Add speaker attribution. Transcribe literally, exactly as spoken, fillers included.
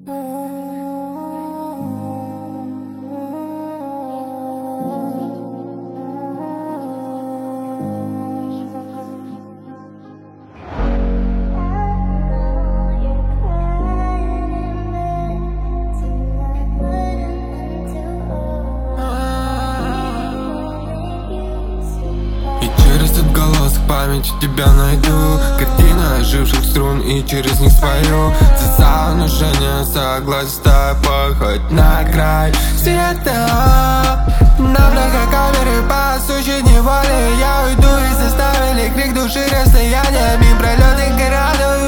Speaker 1: Через отголосок памяти тебя найду. Картина оживших струн и через них спою. За внушение согласен с тобой хоть на край света. На многокамеры по сущей неволе я уйду и заставили крик души расстояниями пролеты городов.